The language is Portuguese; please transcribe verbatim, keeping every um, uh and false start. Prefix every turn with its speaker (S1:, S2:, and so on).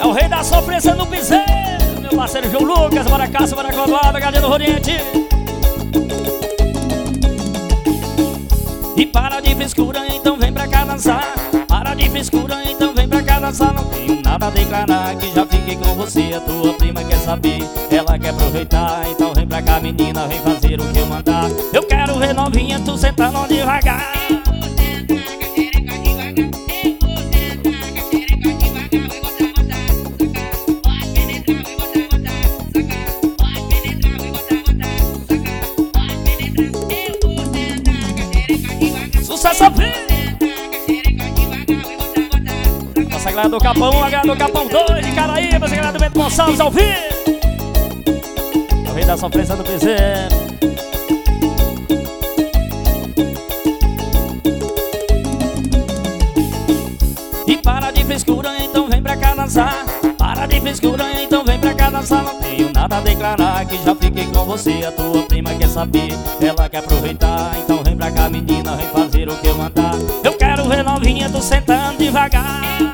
S1: o rei da sofrência no piseiro, meu parceiro João Lucas, bora Cássio, bora Clodoaldo, Galinha do Oriente. E para de frescura, então vem pra cá dançar. Para de frescura, então vem pra cá dançar. Não tenho nada a declarar, que já fiquei com você. A tua prima quer saber, ela quer aproveitar. Então vem pra cá menina, vem fazer o que eu mandar. Eu quero ver novinha, tu sentando devagar. Sucesso ao vivo! Nossa galera do Capão um, a galera do Capão dois de Caraíba, a galera do Bento Gonçalves ao vivo! O rei da sofrência do piseiro. E para de frescura, então vem pra cá dançar. Para de frescura, então vem pra cá dançar. Não tenho nada a declarar, que já fiquei com você. A tua prima quer saber, ela quer aproveitar. Então vem pra cá menina, vem fazer o que eu mandar. Eu quero ver novinha, tu sentando devagar.